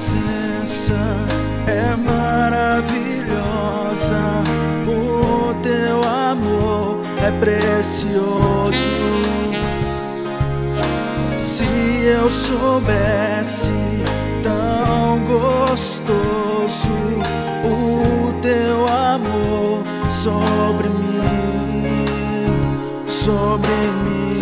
presença é maravilhosa, o teu amor é precioso. Se eu soubesse tão gostoso o teu amor sobre mim, sobre mim.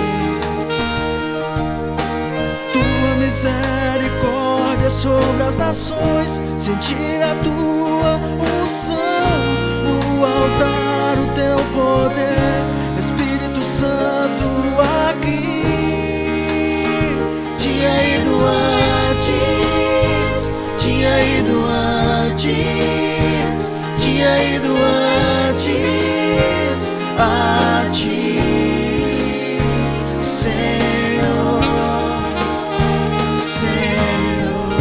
Tua misericórdia sobre as nações, sentir a tua unção, o altar, o teu poder, Espírito Santo aqui. Tinha ido antes, tinha ido antes, tinha ido antes a ti, Senhor, Senhor.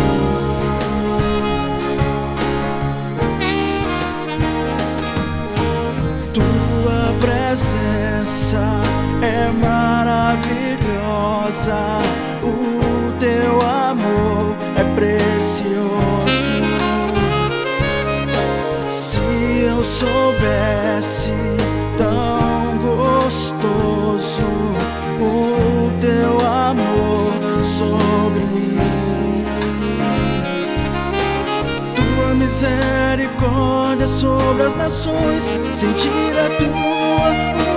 Tua presença é maravilhosa, o teu amor é precioso. Se eu soubesse tão gostoso o teu amor sobre mim, tua misericórdia sobre as nações, sentir a tua